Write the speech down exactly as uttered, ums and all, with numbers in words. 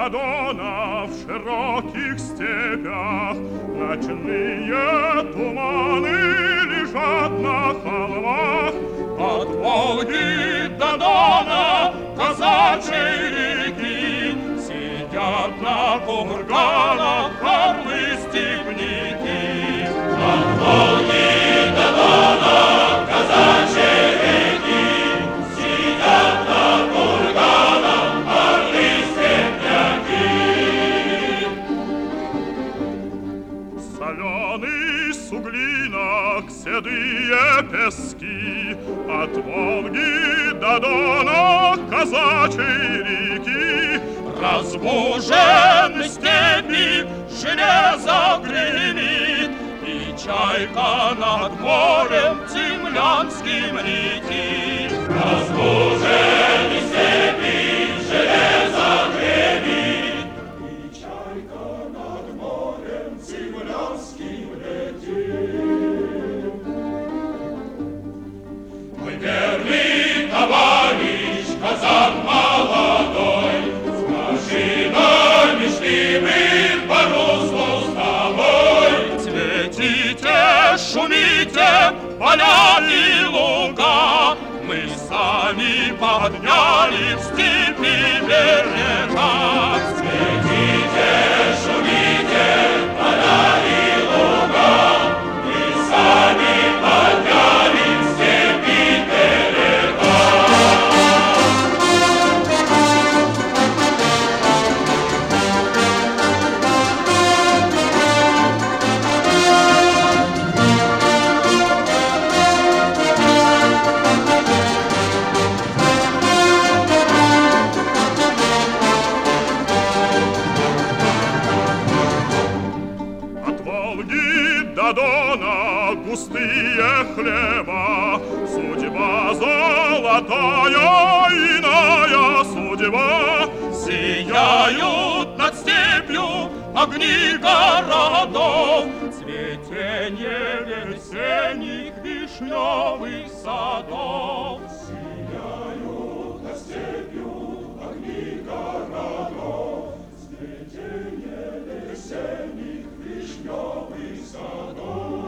до Дона в широких степях ночные туманы лежат на холмах. От Волги до Дона казачьей реки сидят на курганах орлы-степняки. От Волги до Дона казачьей реки сидят на курганах орлы-степняки. Соленый суглинок, седые пески, от Волги до Дона казачьей реки. Разбуженный степи железо гремит, и чайка над морем землянским летит. Разбуженный степи железо гремит, и чайка над морем землянским летит. Мой верный товарищ, казак молодой, скажи нам, шли мы по руслу с тобой. Цветите, шумите, поля и луга, мы сами подняли в степи берега. Цветите, шумите, поля и луга, мы сами подняли в степи берега. До Дона густые хлеба, судьба золотая, иная судьба. Сияют над степью огни городов, цветение весенних вишневых садов. Сияют над степью огни городов, цветение весенних вишневых садов.